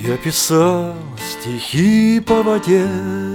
Я писал стихи по воде,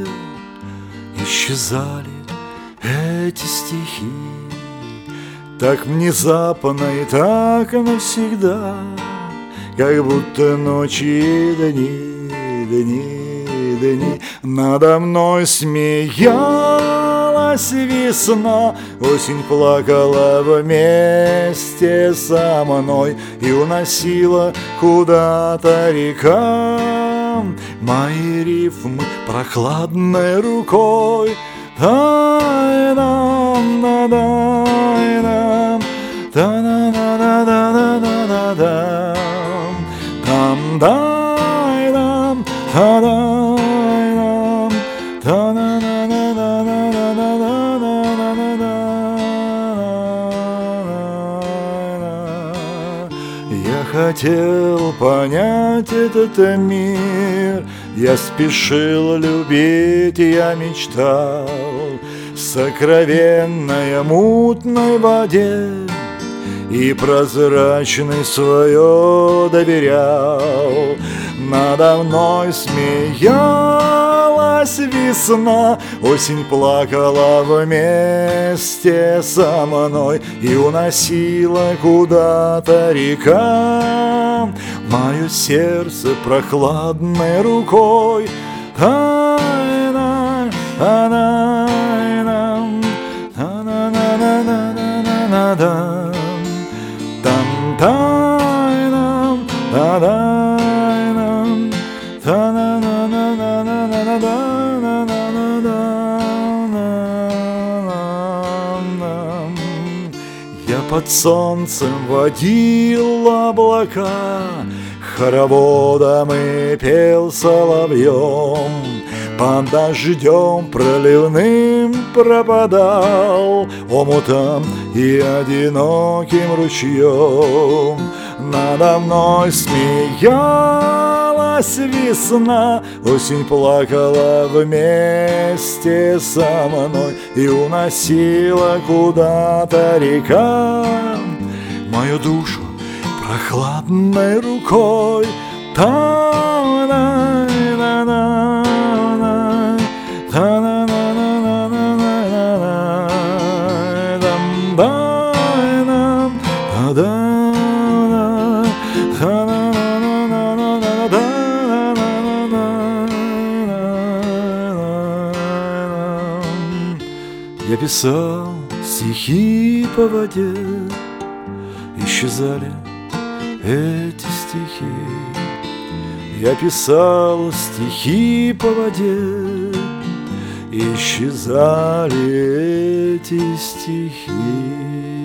исчезали эти стихи. Так внезапно и так навсегда, как будто ночи и дни, дни, дни. Надо мной смеялась весна, осень плакала вместе со мной и уносила куда-то река мои рифмы прохладной рукой. Тай-дам-да-дай-дам, та-на-на-на-на-на-на-дам, там-дай-дам, та-дай-дам, та-на-на-на-на-на-на-на-на-на-на. Я хотел понять этот мир, я спешил любить, я мечтал в сокровенной мутной воде и прозрачной свое доверял. Надо мной смеялась весна, осень плакала вместе со мной и уносила куда-то река мое сердце прохладной рукой. Та-на, та-на-на, та-на-на-на-на-на-на-на-дам, там-та-нам, та-да-нам, та-на-на-на-на-на-на-на-на-на-на-на. Я под солнцем водил облака, хороводом и пел соловьем, под дождем проливным пропадал омутом и одиноким ручьем. Надо мной смеялась весна, осень плакала вместе со мной и уносила куда-то река мою душу прохладной рукой. Та-на-на-на-на, та-на-на-на-на-на-на-на-дам-дай-нам, та-да-да, та-на-на-на-на-на-на-на-на-на. Я писал стихи по воде, исчезали эти стихи. Я писал стихи по воде, исчезали эти стихи.